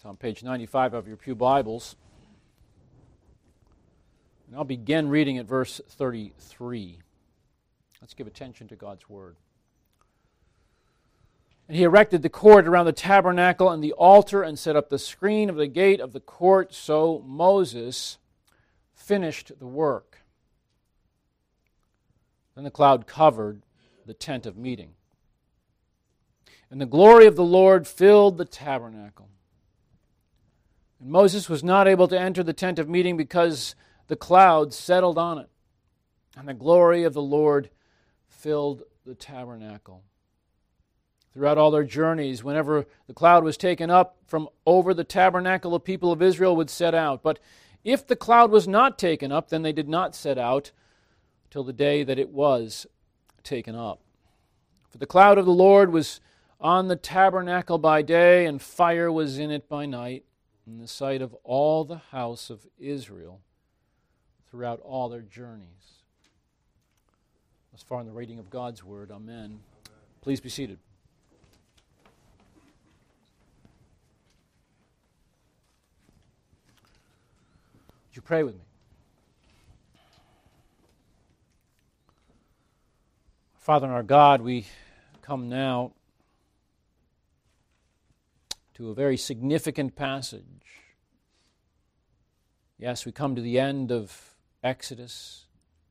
It's on page 95 of your pew Bibles. And I'll begin reading at verse 33. Let's give attention to God's Word. And he erected the court around the tabernacle and the altar and set up the screen of the gate of the court. So Moses finished the work. Then the cloud covered the tent of meeting. And the glory of the Lord filled the tabernacle. And Moses was not able to enter the tent of meeting because the cloud settled on it. And the glory of the Lord filled the tabernacle. Throughout all their journeys, whenever the cloud was taken up from over the tabernacle, the people of Israel would set out. But if the cloud was not taken up, then they did not set out till the day that it was taken up. For the cloud of the Lord was on the tabernacle by day, and fire was in it by night, in the sight of all the house of Israel throughout all their journeys. Thus far in the reading of God's Word, amen. Please be seated. Would you pray with me? Father and our God, we come now to a very significant passage. Yes, we come to the end of Exodus.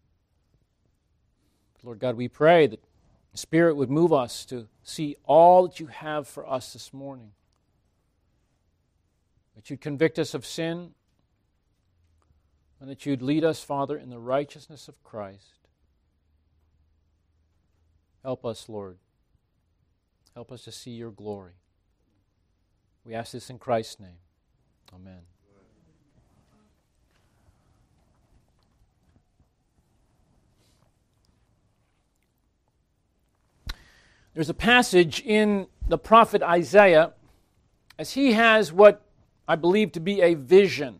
Lord God, we pray that the Spirit would move us to see all that you have for us this morning. That you'd convict us of sin, and that you'd lead us, Father, in the righteousness of Christ. Help us, Lord. Help us to see your glory. We ask this in Christ's name. Amen. There's a passage in the prophet Isaiah as he has what I believe to be a vision.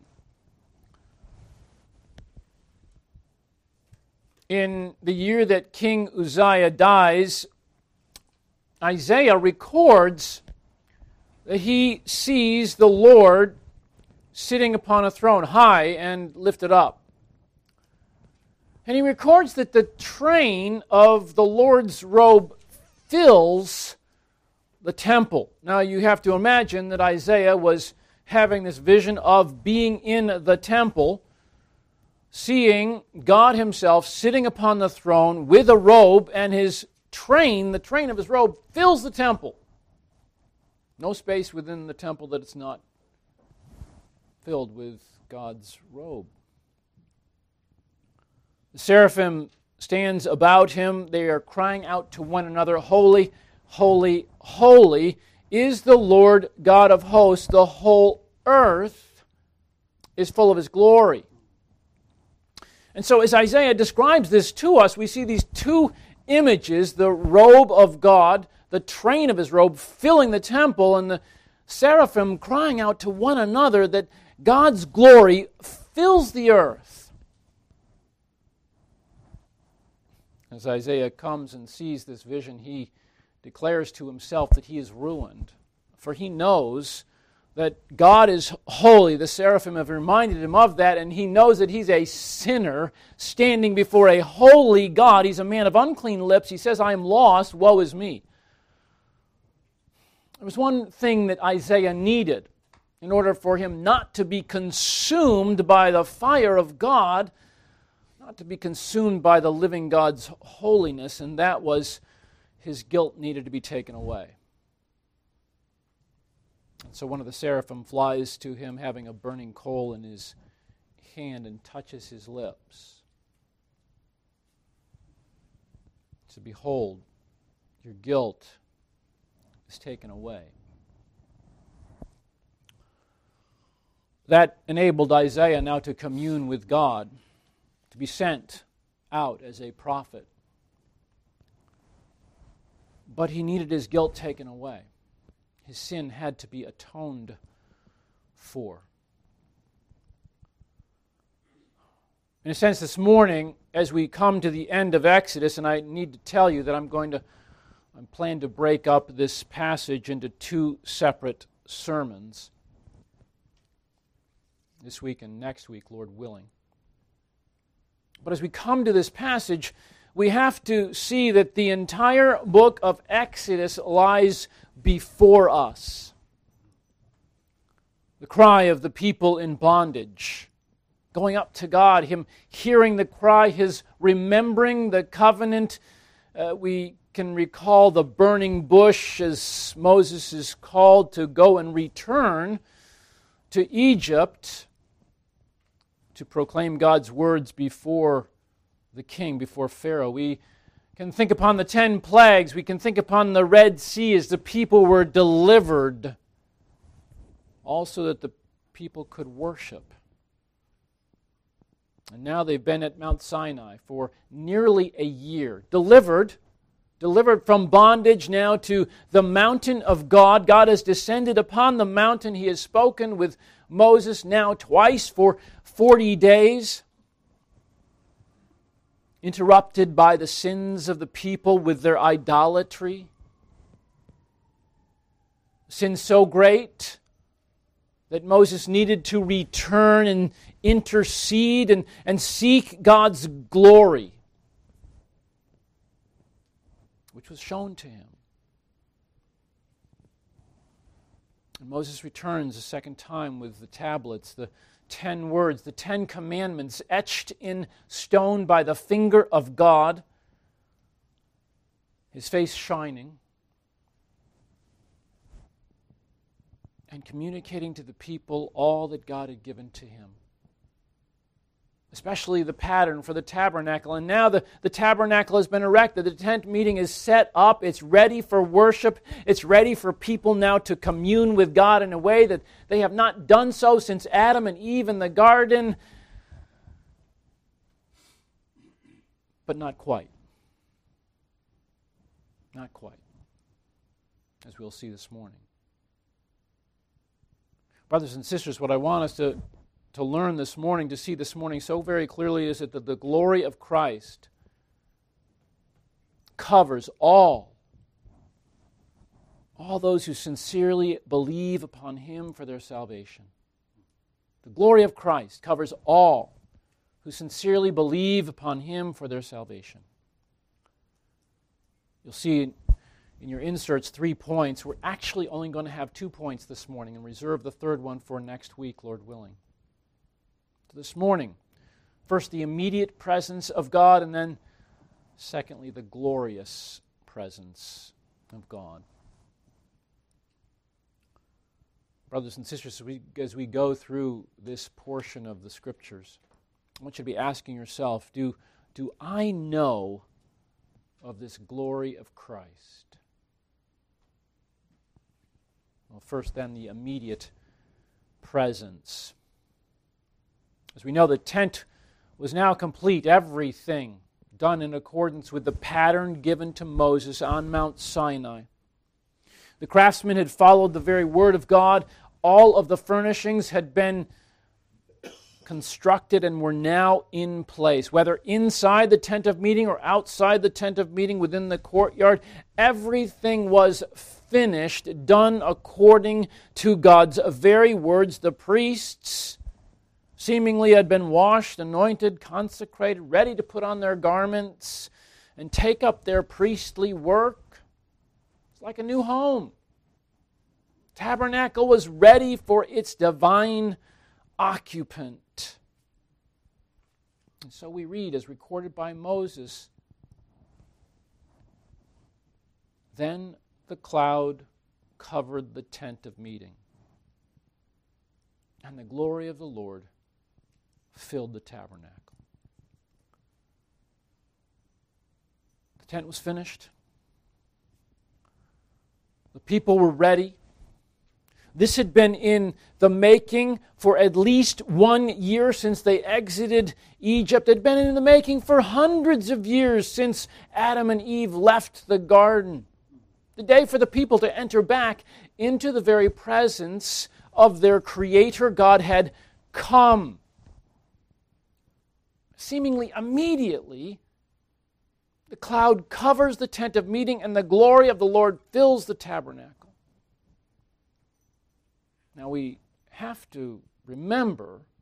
In the year that King Uzziah dies, Isaiah records that he sees the Lord sitting upon a throne, high and lifted up. And he records that the train of the Lord's robe fills the temple. Now you have to imagine that Isaiah was having this vision of being in the temple, seeing God himself sitting upon the throne with a robe, and his train, the train of his robe, fills the temple. No space within the temple that it's not filled with God's robe. The seraphim stands about him. They are crying out to one another, "Holy, holy, holy is the Lord God of hosts. The whole earth is full of his glory." And so as Isaiah describes this to us, we see these two images, the robe of God, the train of his robe filling the temple, and the seraphim crying out to one another that God's glory fills the earth. As Isaiah comes and sees this vision, he declares to himself that he is ruined, for he knows that God is holy. The seraphim have reminded him of that, and he knows that he's a sinner standing before a holy God. He's a man of unclean lips. He says, "I am lost, woe is me." There was one thing that Isaiah needed in order for him not to be consumed by the fire of God, not to be consumed by the living God's holiness, and that was his guilt needed to be taken away. And so one of the seraphim flies to him having a burning coal in his hand and touches his lips. So behold, your guilt is taken away. That enabled Isaiah now to commune with God, to be sent out as a prophet. But he needed his guilt taken away. His sin had to be atoned for. In a sense, this morning, as we come to the end of Exodus, and I need to tell you that I plan to break up this passage into two separate sermons. this week and next week, Lord willing. But as we come to this passage, we have to see that the entire book of Exodus lies before us. The cry of the people in bondage, going up to God, Him hearing the cry, His remembering the covenant. We can recall the burning bush as Moses is called to go and return to Egypt to proclaim God's words before the king, before Pharaoh. We can think upon the 10 plagues. We can think upon the Red Sea as the people were delivered, also that the people could worship. And now they've been at Mount Sinai for nearly a year, delivered from bondage now to the mountain of God. God has descended upon the mountain. He has spoken with Moses now twice for 40 days, interrupted by the sins of the people with their idolatry. Sin so great that Moses needed to return and intercede and seek God's glory, which was shown to him. And Moses returns a second time with the tablets, the 10 words, the 10 commandments etched in stone by the finger of God, his face shining, and communicating to the people all that God had given to him, especially the pattern for the tabernacle. And now the tabernacle has been erected. The tent meeting is set up. It's ready for worship. It's ready for people now to commune with God in a way that they have not done so since Adam and Eve in the garden. But not quite. Not quite. As we'll see this morning. Brothers and sisters, what I want us to learn this morning, to see this morning so very clearly, is that the glory of Christ covers all those who sincerely believe upon Him for their salvation. The glory of Christ covers all who sincerely believe upon Him for their salvation. You'll see in your inserts 3 points. We're actually only going to have 2 points this morning and reserve the third one for next week, Lord willing. This morning, first the immediate presence of God, and then secondly the glorious presence of God. Brothers and sisters, as we go through this portion of the Scriptures, I want you to be asking yourself, do I know of this glory of Christ? Well, first then the immediate presence. As we know, the tent was now complete, everything done in accordance with the pattern given to Moses on Mount Sinai. The craftsmen had followed the very word of God. All of the furnishings had been constructed and were now in place. Whether inside the tent of meeting or outside the tent of meeting within the courtyard, everything was finished, done according to God's very words. The priests seemingly had been washed, anointed, consecrated, ready to put on their garments and take up their priestly work. It's like a new home. Tabernacle was ready for its divine occupant. And so we read, as recorded by Moses, then the cloud covered the tent of meeting, and the glory of the Lord filled the tabernacle. The tent was finished. The people were ready. This had been in the making for at least 1 year since they exited Egypt. It had been in the making for hundreds of years since Adam and Eve left the garden. The day for the people to enter back into the very presence of their Creator God had come. Seemingly immediately, the cloud covers the tent of meeting and the glory of the Lord fills the tabernacle. Now we have to remember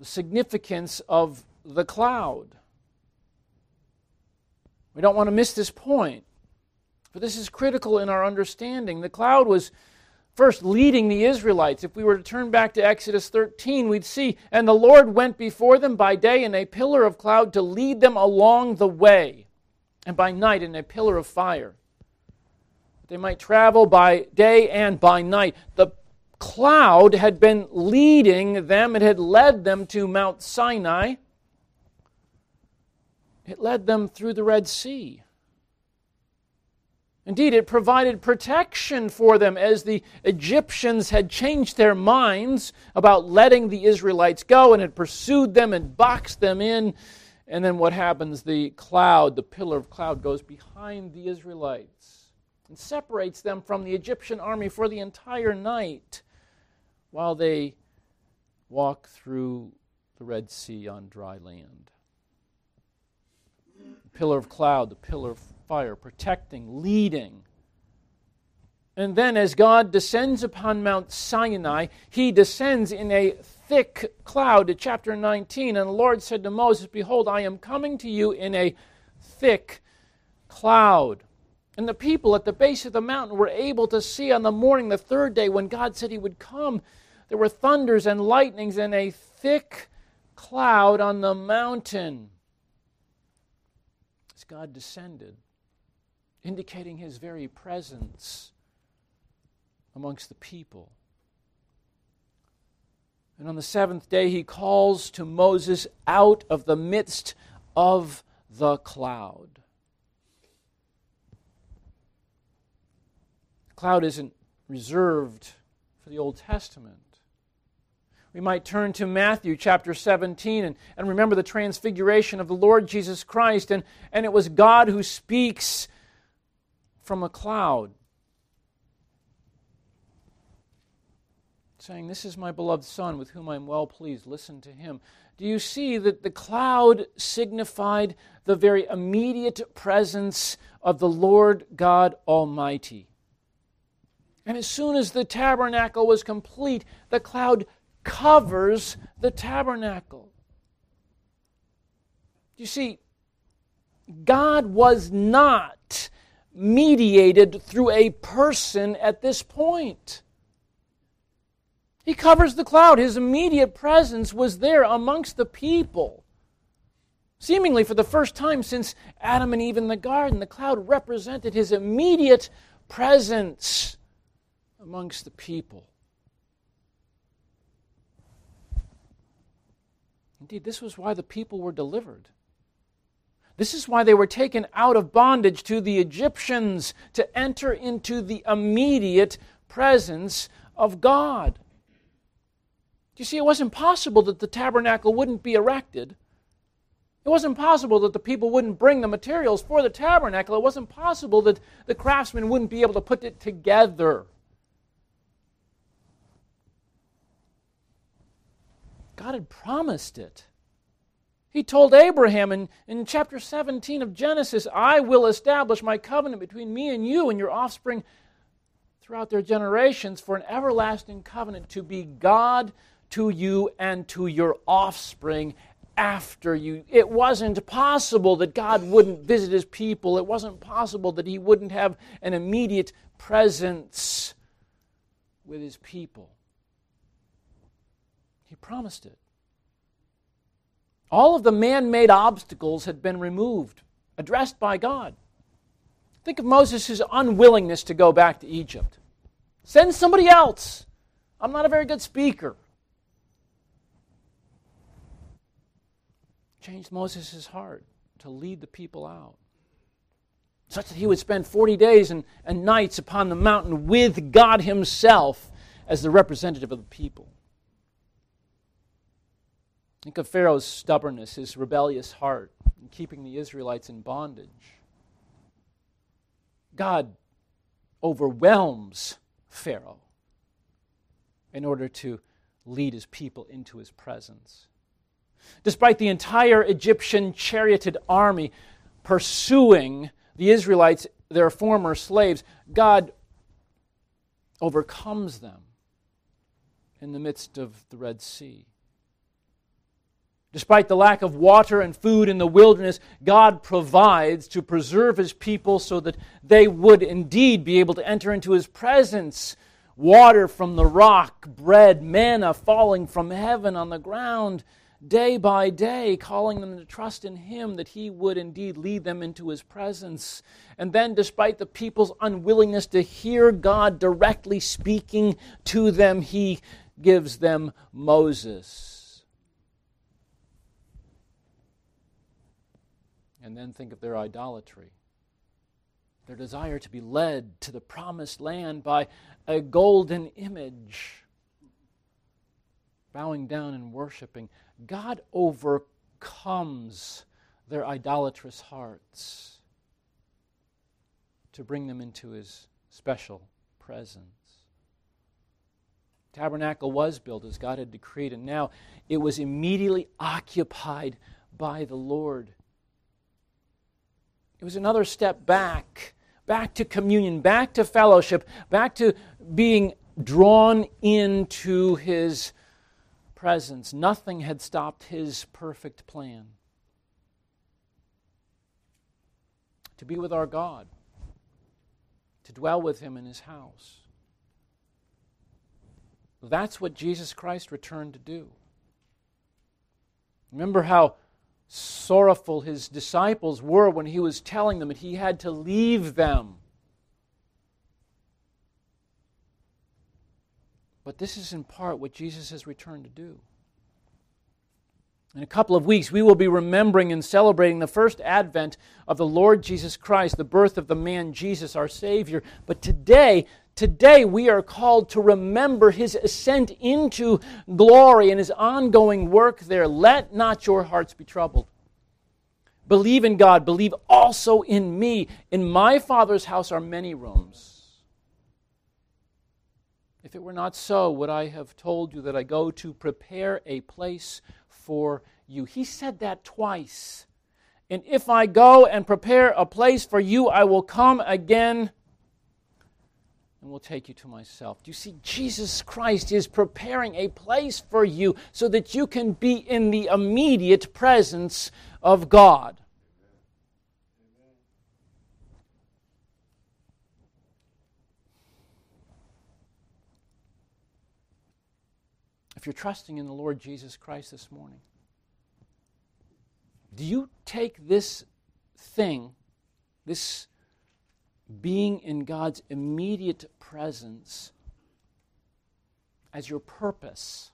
the significance of the cloud. We don't want to miss this point, for this is critical in our understanding. The cloud was first leading the Israelites. If we were to turn back to Exodus 13, we'd see, "And the Lord went before them by day in a pillar of cloud to lead them along the way, and by night in a pillar of fire. They might travel by day and by night." The cloud had been leading them. It had led them to Mount Sinai. It led them through the Red Sea. Indeed, it provided protection for them as the Egyptians had changed their minds about letting the Israelites go and had pursued them and boxed them in. And then what happens? The cloud, the pillar of cloud, goes behind the Israelites and separates them from the Egyptian army for the entire night while they walk through the Red Sea on dry land. The pillar of cloud, the pillar of fire, protecting, leading. And then as God descends upon Mount Sinai, He descends in a thick cloud. To chapter 19, "And the Lord said to Moses, Behold, I am coming to you in a thick cloud." And the people at the base of the mountain were able to see on the morning, the third day, when God said He would come. There were thunders and lightnings and a thick cloud on the mountain as God descended, indicating His very presence amongst the people. And on the seventh day, He calls to Moses out of the midst of the cloud. The cloud isn't reserved for the Old Testament. We might turn to Matthew chapter 17 and remember the transfiguration of the Lord Jesus Christ. And it was God who speaks from a cloud, saying, "This is my beloved Son, with whom I am well pleased. Listen to Him." Do you see that the cloud signified the very immediate presence of the Lord God Almighty? And as soon as the tabernacle was complete, the cloud covers the tabernacle. You see, God was not mediated through a person at this point. He covers the cloud. His immediate presence was there amongst the people. Seemingly for the first time since Adam and Eve in the garden, the cloud represented His immediate presence amongst the people. Indeed, this was why the people were delivered. This is why they were taken out of bondage to the Egyptians, to enter into the immediate presence of God. You see, it wasn't possible that the tabernacle wouldn't be erected. It wasn't possible that the people wouldn't bring the materials for the tabernacle. It wasn't possible that the craftsmen wouldn't be able to put it together. God had promised it. He told Abraham in chapter 17 of Genesis, "I will establish my covenant between me and you and your offspring throughout their generations for an everlasting covenant to be God to you and to your offspring after you." It wasn't possible that God wouldn't visit His people. It wasn't possible that He wouldn't have an immediate presence with His people. He promised it. All of the man-made obstacles had been removed, addressed by God. Think of Moses' unwillingness to go back to Egypt. Send somebody else. I'm not a very good speaker. Changed Moses' heart to lead the people out, such that he would spend 40 days and nights upon the mountain with God Himself as the representative of the people. Think of Pharaoh's stubbornness, his rebellious heart, in keeping the Israelites in bondage. God overwhelms Pharaoh in order to lead His people into His presence. Despite the entire Egyptian charioted army pursuing the Israelites, their former slaves, God overcomes them in the midst of the Red Sea. Despite the lack of water and food in the wilderness, God provides to preserve His people so that they would indeed be able to enter into His presence. Water from the rock, bread, manna falling from heaven on the ground day by day, calling them to trust in Him that He would indeed lead them into His presence. And then, despite the people's unwillingness to hear God directly speaking to them, He gives them Moses. And then think of their idolatry, their desire to be led to the promised land by a golden image, bowing down and worshiping. God overcomes their idolatrous hearts to bring them into His special presence. Tabernacle was built as God had decreed, and now it was immediately occupied by the Lord. It was another step back to communion, back to fellowship, back to being drawn into His presence. Nothing had stopped His perfect plan to be with our God, to dwell with Him in His house. That's what Jesus Christ returned to do. Remember how sorrowful His disciples were when He was telling them that He had to leave them. But this is in part what Jesus has returned to do. In a couple of weeks, we will be remembering and celebrating the first advent of the Lord Jesus Christ, the birth of the man Jesus, our Savior. But today we are called to remember His ascent into glory and His ongoing work there. Let not your hearts be troubled. Believe in God. Believe also in me. In my Father's house are many rooms. If it were not so, would I have told you that I go to prepare a place for you? He said that twice. And if I go and prepare a place for you, I will come again and will take you to myself. Do you see, Jesus Christ is preparing a place for you so that you can be in the immediate presence of God. If you're trusting in the Lord Jesus Christ this morning, do you take this thing, this being in God's immediate presence, as your purpose?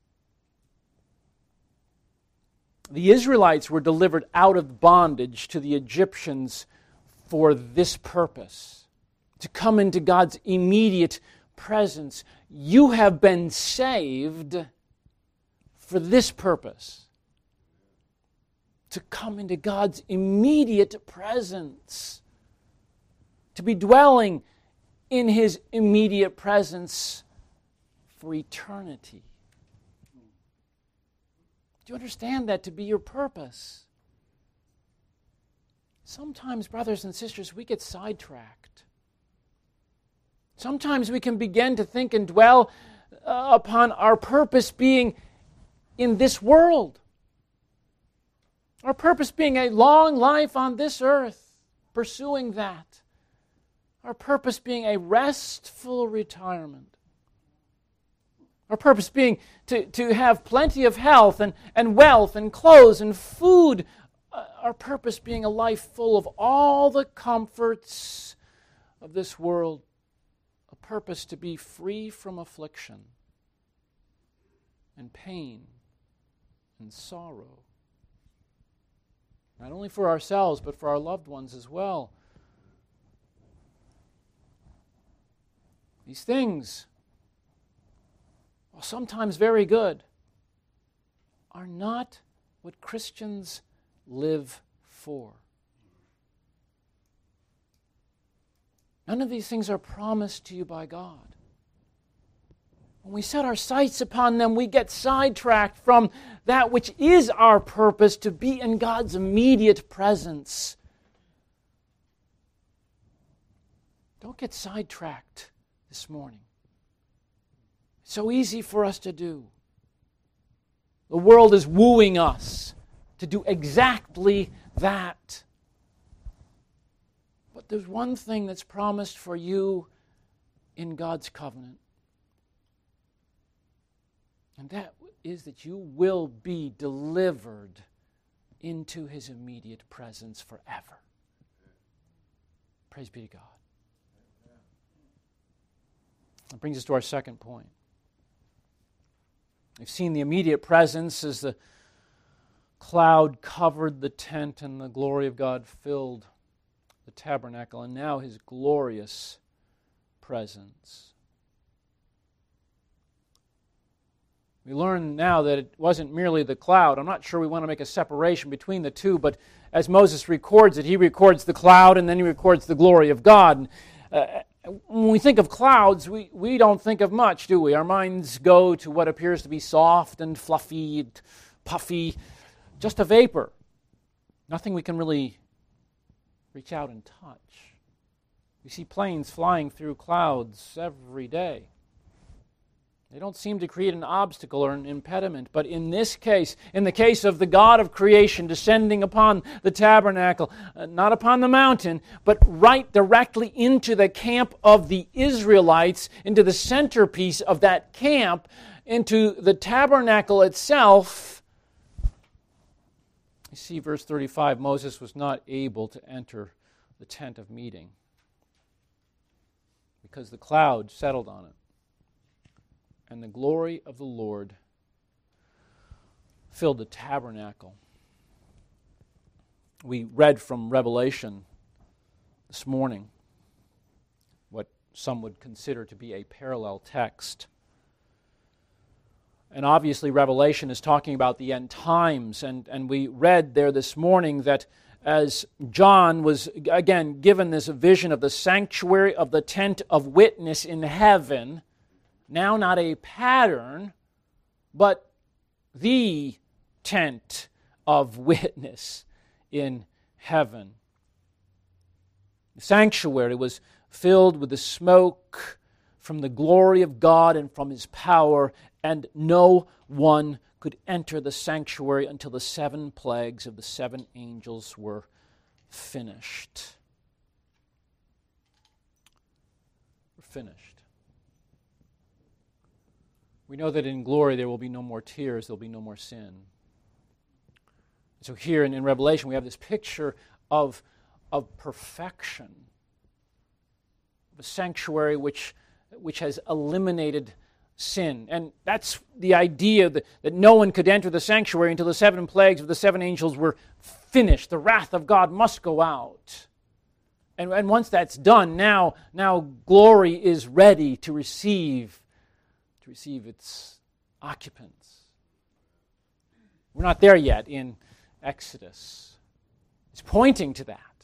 The Israelites were delivered out of bondage to the Egyptians for this purpose, to come into God's immediate presence. You have been saved for this purpose, to come into God's immediate presence, to be dwelling in His immediate presence for eternity. Do you understand that to be your purpose? Sometimes, brothers and sisters, we get sidetracked. Sometimes we can begin to think and dwell upon our purpose being in this world. Our purpose being a long life on this earth, pursuing that. Our purpose being a restful retirement. Our purpose being to have plenty of health and wealth and clothes and food. Our purpose being a life full of all the comforts of this world. A purpose to be free from affliction and pain and sorrow. Not only for ourselves, but for our loved ones as well. These things, while sometimes very good, are not what Christians live for. None of these things are promised to you by God. When we set our sights upon them, we get sidetracked from that which is our purpose, to be in God's immediate presence. Don't get sidetracked this morning. It's so easy for us to do. The world is wooing us to do exactly that. But there's one thing that's promised for you in God's covenant. And that is that you will be delivered into His immediate presence forever. Praise be to God. That brings us to our second point. We've seen the immediate presence as the cloud covered the tent and the glory of God filled the tabernacle, and now His glorious presence. We learn now that it wasn't merely the cloud. I'm not sure we want to make a separation between the two, but as Moses records it, he records the cloud and then he records the glory of God. When we think of clouds, we don't think of much, do we? Our minds go to what appears to be soft and fluffy, and puffy, just a vapor. Nothing we can really reach out and touch. We see planes flying through clouds every day. They don't seem to create an obstacle or an impediment, but in this case, in the case of the God of creation descending upon the tabernacle, not upon the mountain, but right directly into the camp of the Israelites, into the centerpiece of that camp, into the tabernacle itself. You see, verse 35, Moses was not able to enter the tent of meeting because the cloud settled on it. And the glory of the Lord filled the tabernacle. We read from Revelation this morning what some would consider to be a parallel text. And obviously Revelation is talking about the end times. And we read there this morning that as John was again given this vision of the sanctuary of the tent of witness in heaven, now not a pattern, but the tent of witness in heaven. The sanctuary was filled with the smoke from the glory of God and from His power, and no one could enter the sanctuary until the 7 plagues of the 7 angels were finished. We're finished. We know that in glory there will be no more tears, there will be no more sin. So here in Revelation we have this picture of perfection, a sanctuary which has eliminated sin. And that's the idea that no one could enter the sanctuary until the 7 plagues of the 7 angels were finished. The wrath of God must go out. And once that's done, now glory is ready to receive its occupants. We're not there yet in Exodus. It's pointing to that.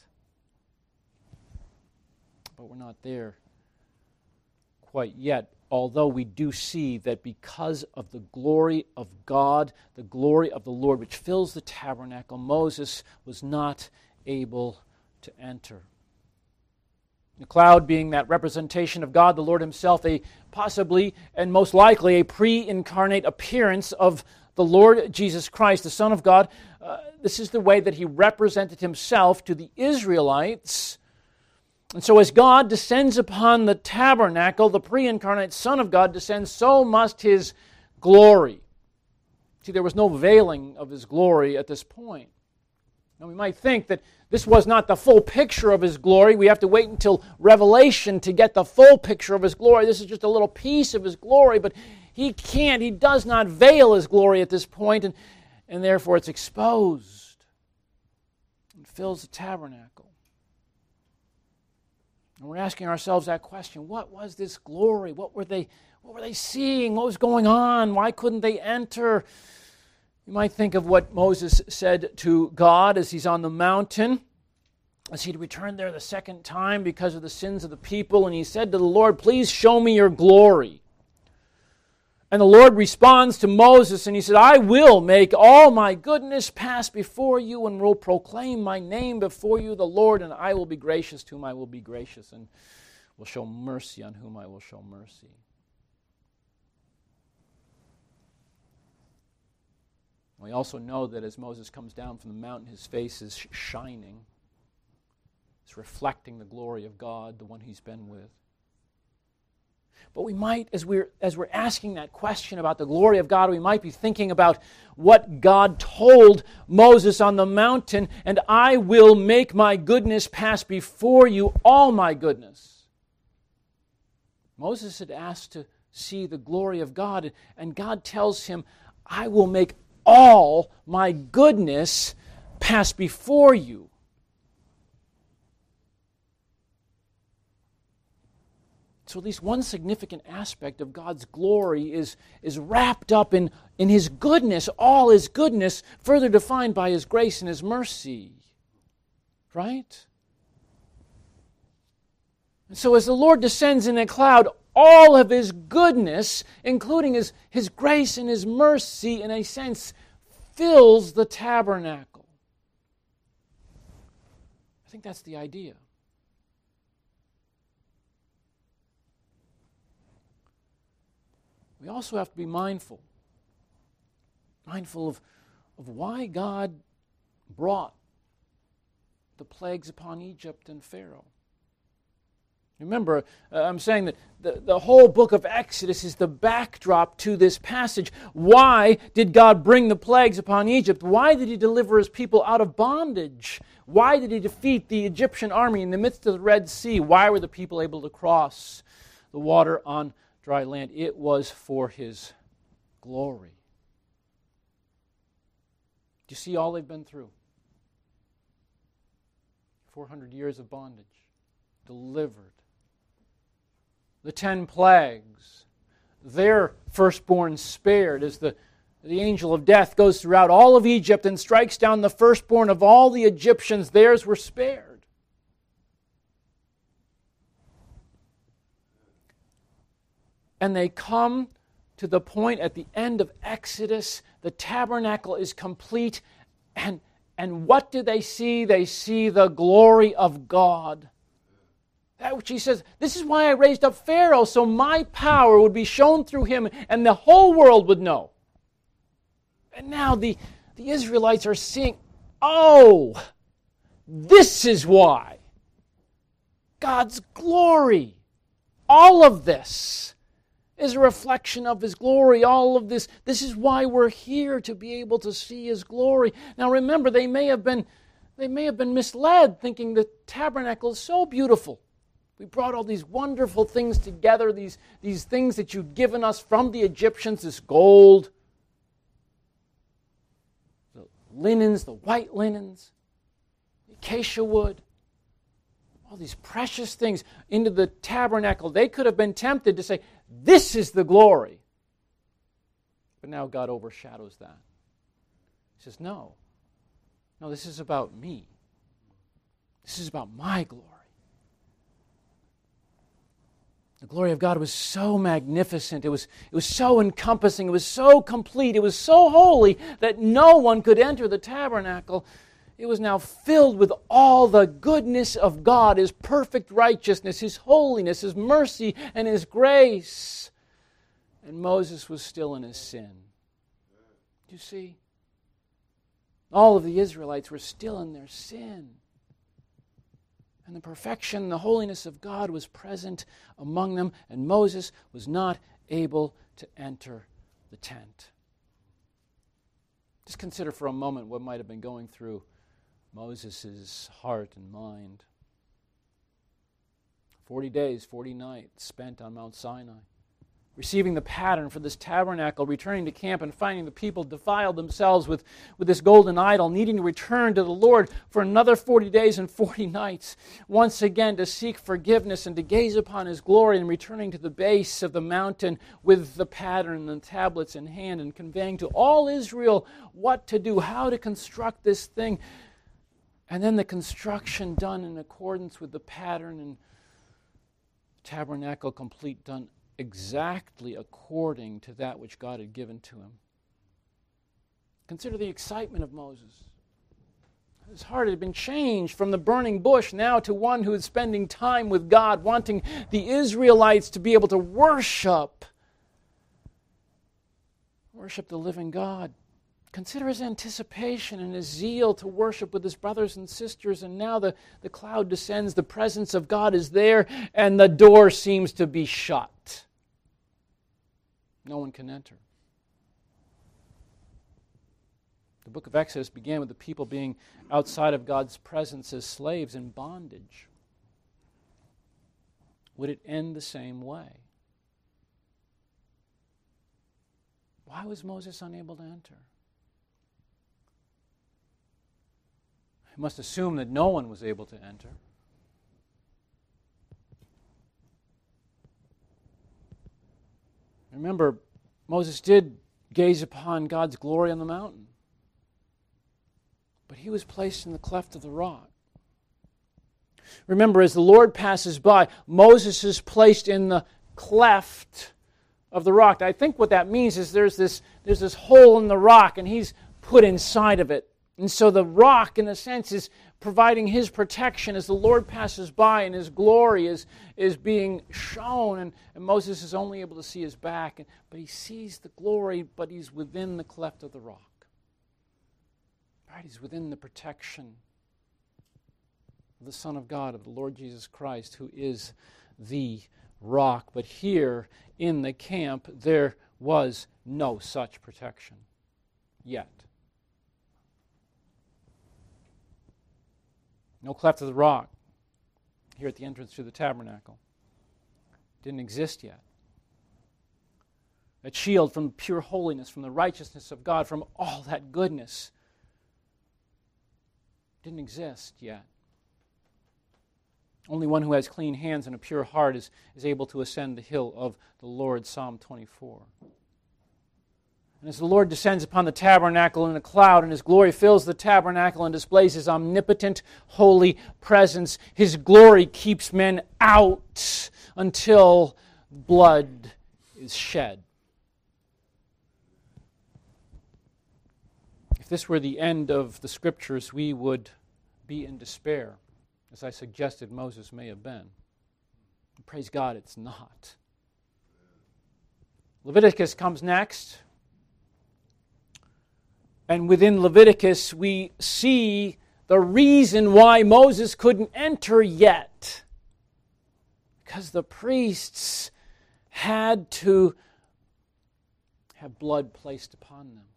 But we're not there quite yet, although we do see that because of the glory of God, the glory of the Lord which fills the tabernacle, Moses was not able to enter. The cloud being that representation of God, the Lord Himself, a possibly and most likely a pre-incarnate appearance of the Lord Jesus Christ, the Son of God. This is the way that He represented Himself to the Israelites. And so as God descends upon the tabernacle, the pre-incarnate Son of God descends, so must His glory. See, there was no veiling of His glory at this point. Now we might think that this was not the full picture of His glory. We have to wait until Revelation to get the full picture of His glory. This is just a little piece of His glory, but He does not veil His glory at this point, and therefore it's exposed and fills the tabernacle. And we're asking ourselves that question: what was this glory? What were they seeing? What was going on? Why couldn't they enter? You might think of what Moses said to God as he's on the mountain, as he'd returned there the second time because of the sins of the people, and he said to the Lord, "Please show me your glory." And the Lord responds to Moses, and He said, "I will make all my goodness pass before you, and will proclaim my name before you, the Lord, and I will be gracious to whom I will be gracious, and will show mercy on whom I will show mercy." We also know that as Moses comes down from the mountain, his face is shining. It's reflecting the glory of God, the one he's been with. But we might, as we're asking that question about the glory of God, we might be thinking about what God told Moses on the mountain, and I will make my goodness pass before you, all my goodness. Moses had asked to see the glory of God, and God tells him, I will make all my goodness pass before you. So at least one significant aspect of God's glory is wrapped up in His goodness, all His goodness, further defined by His grace and His mercy. Right? And so as the Lord descends in a cloud, all of His goodness, including His grace and His mercy, in a sense, fills the tabernacle. I think that's the idea. We also have to be mindful of why God brought the plagues upon Egypt and Pharaoh. Remember, I'm saying that the whole book of Exodus is the backdrop to this passage. Why did God bring the plagues upon Egypt? Why did He deliver His people out of bondage? Why did He defeat the Egyptian army in the midst of the Red Sea? Why were the people able to cross the water on dry land? It was for His glory. Do you see all they've been through? 400 years of bondage, delivered. The 10 plagues, their firstborn spared, as the angel of death goes throughout all of Egypt and strikes down the firstborn of all the Egyptians, theirs were spared. And they come to the point at the end of Exodus, the tabernacle is complete, and what do they see? They see the glory of God. That which He says, this is why I raised up Pharaoh, so my power would be shown through him, and the whole world would know. And now the Israelites are seeing, oh, this is why. God's glory. All of this is a reflection of His glory. All of this is why we're here, to be able to see His glory. Now remember, they may have been misled, thinking the tabernacle is so beautiful. We brought all these wonderful things together, these things that you'd given us from the Egyptians, this gold, the linens, the white linens, the acacia wood, all these precious things into the tabernacle. They could have been tempted to say, this is the glory. But now God overshadows that. He says, no, this is about me. This is about my glory. The glory of God was so magnificent, it was so encompassing, it was so complete, it was so holy that no one could enter the tabernacle. It was now filled with all the goodness of God, His perfect righteousness, His holiness, His mercy, and His grace. And Moses was still in his sin. Do you see? All of the Israelites were still in their sin. And the perfection, the holiness of God was present among them, and Moses was not able to enter the tent. Just consider for a moment what might have been going through Moses' heart and mind. 40 days, 40 nights spent on Mount Sinai, receiving the pattern for this tabernacle, returning to camp and finding the people defiled themselves with this golden idol, needing to return to the Lord for another 40 days and 40 nights, once again to seek forgiveness and to gaze upon His glory, and returning to the base of the mountain with the pattern and the tablets in hand, and conveying to all Israel what to do, how to construct this thing, and then the construction done in accordance with the pattern, and tabernacle complete, done exactly according to that which God had given to him. Consider the excitement of Moses. His heart had been changed from the burning bush now to one who is spending time with God, wanting the Israelites to be able to worship the living God. Consider his anticipation and his zeal to worship with his brothers and sisters. And now the cloud descends, the presence of God is there, and the door seems to be shut. No one can enter. The book of Exodus began with the people being outside of God's presence as slaves in bondage. Would it end the same way? Why was Moses unable to enter? I must assume that no one was able to enter. Remember, Moses did gaze upon God's glory on the mountain, but he was placed in the cleft of the rock. Remember, as the Lord passes by, Moses is placed in the cleft of the rock. I think what that means is there's this hole in the rock, and he's put inside of it. And so the rock, in a sense, is providing his protection as the Lord passes by, and his glory is being shown. And Moses is only able to see his back, but he sees the glory, but he's within the cleft of the rock. Right? He's within the protection of the Son of God, of the Lord Jesus Christ, who is the rock. But here in the camp, there was no such protection yet. No cleft of the rock here at the entrance to the tabernacle. Didn't exist yet. That shield from pure holiness, from the righteousness of God, from all that goodness, didn't exist yet. Only one who has clean hands and a pure heart is able to ascend the hill of the Lord, Psalm 24. And as the Lord descends upon the tabernacle in a cloud, and his glory fills the tabernacle and displays his omnipotent, holy presence, his glory keeps men out until blood is shed. If this were the end of the Scriptures, we would be in despair, as I suggested Moses may have been. Praise God, it's not. Leviticus comes next. And within Leviticus, we see the reason why Moses couldn't enter yet. Because the priests had to have blood placed upon them.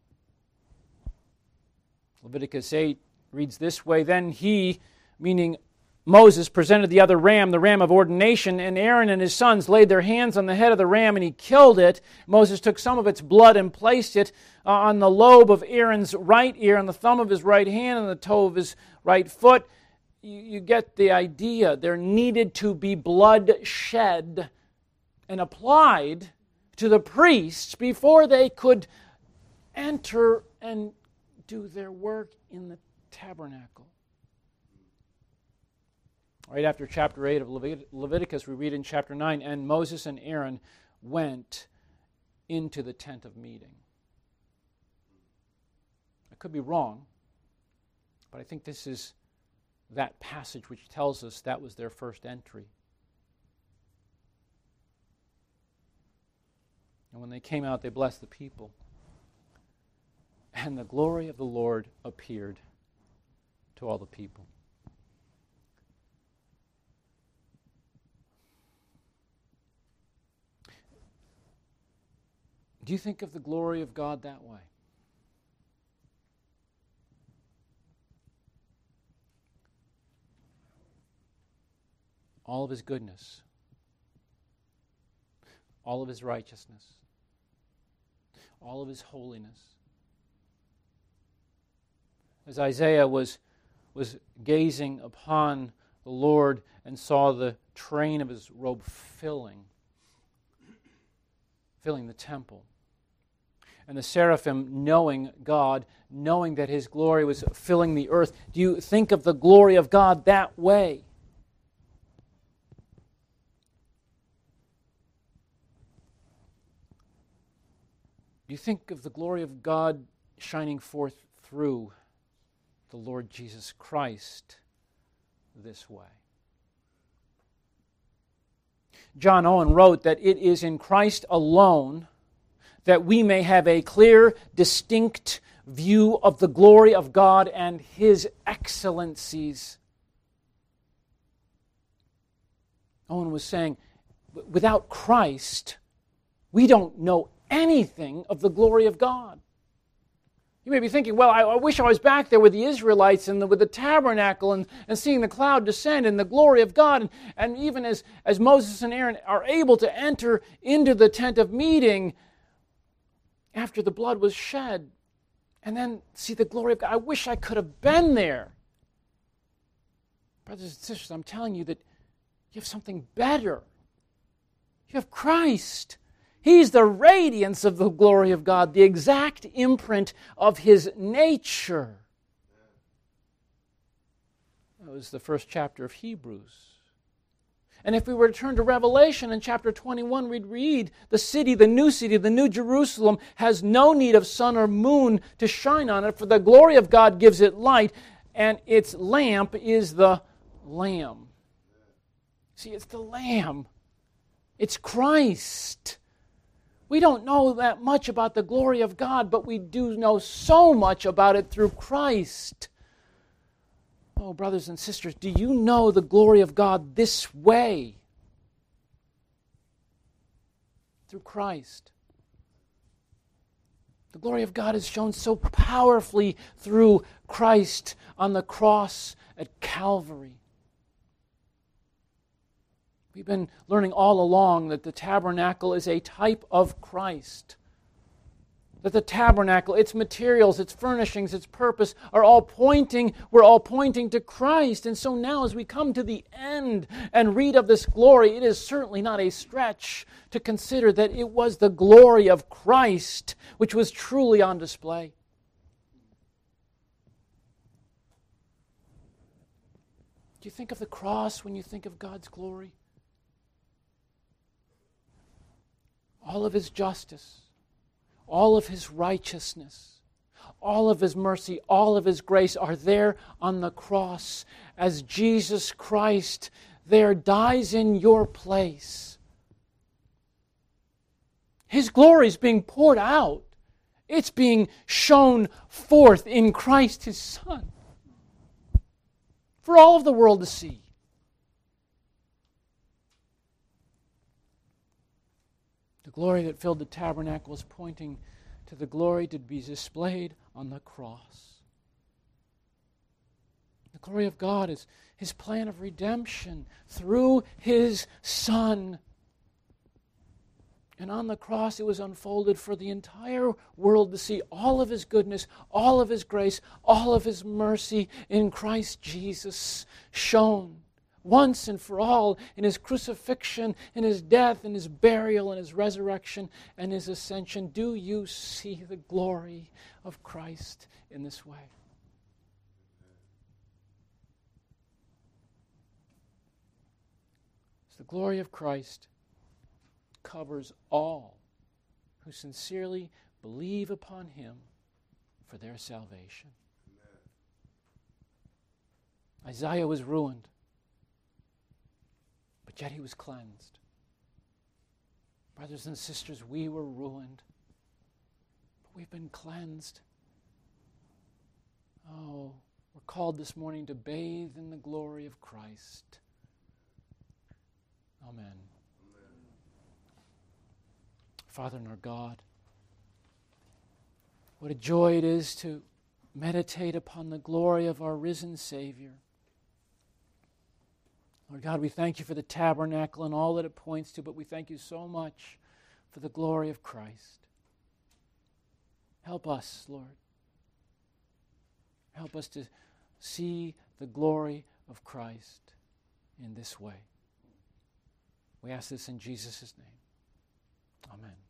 Leviticus 8 reads this way, "Then he," meaning Moses, "presented the other ram, the ram of ordination, and Aaron and his sons laid their hands on the head of the ram, and he killed it. Moses took some of its blood and placed it on the lobe of Aaron's right ear, on the thumb of his right hand, and the toe of his right foot." You get the idea. There needed to be blood shed and applied to the priests before they could enter and do their work in the tabernacle. Right after chapter 8 of Leviticus, we read in chapter 9, "And Moses and Aaron went into the tent of meeting." I could be wrong, but I think this is that passage which tells us that was their first entry. And when they came out, they blessed the people. And the glory of the Lord appeared to all the people. Do you think of the glory of God that way? All of his goodness, all of his righteousness, all of his holiness. As Isaiah was gazing upon the Lord and saw the train of his robe filling the temple, and the seraphim knowing God, knowing that his glory was filling the earth, do you think of the glory of God that way? Do you think of the glory of God shining forth through the Lord Jesus Christ this way? John Owen wrote that it is in Christ alone that we may have a clear, distinct view of the glory of God and His excellencies. Owen was saying, without Christ, we don't know anything of the glory of God. You may be thinking, well, I wish I was back there with the Israelites and with the tabernacle and seeing the cloud descend and the glory of God. And even as Moses and Aaron are able to enter into the tent of meeting after the blood was shed and then see the glory of God. I wish I could have been there. Brothers and sisters, I'm telling you that you have something better. You have Christ. He's the radiance of the glory of God, the exact imprint of His nature. That was the first chapter of Hebrews. And if we were to turn to Revelation in chapter 21, we'd read, the city, the New Jerusalem, has no need of sun or moon to shine on it, for the glory of God gives it light, and its lamp is the Lamb. See, it's the Lamb. It's Christ. We don't know that much about the glory of God, but we do know so much about it through Christ. Oh, brothers and sisters, do you know the glory of God this way? Through Christ. The glory of God is shown so powerfully through Christ on the cross at Calvary. We've been learning all along that the tabernacle is a type of Christ. That the tabernacle, its materials, its furnishings, its purpose we're all pointing to Christ. And so now as we come to the end and read of this glory, it is certainly not a stretch to consider that it was the glory of Christ which was truly on display. Do you think of the cross when you think of God's glory? All of His justice, all of His righteousness, all of His mercy, all of His grace are there on the cross as Jesus Christ there dies in your place. His glory is being poured out. It's being shown forth in Christ His Son for all of the world to see. The glory that filled the tabernacle is pointing to the glory to be displayed on the cross. The glory of God is His plan of redemption through His Son. And on the cross it was unfolded for the entire world to see all of His goodness, all of His grace, all of His mercy in Christ Jesus shown once and for all in His crucifixion, in His death, in His burial, in His resurrection, and His ascension. Do you see the glory of Christ in this way? The glory of Christ covers all who sincerely believe upon Him for their salvation. Amen. Isaiah was ruined, but yet he was cleansed. Brothers and sisters, we were ruined, but we've been cleansed. Oh, we're called this morning to bathe in the glory of Christ. Amen. Father and our God, what a joy it is to meditate upon the glory of our risen Savior. Lord God, we thank You for the tabernacle and all that it points to, but we thank You so much for the glory of Christ. Help us, Lord. Help us to see the glory of Christ in this way. We ask this in Jesus' name. Amen.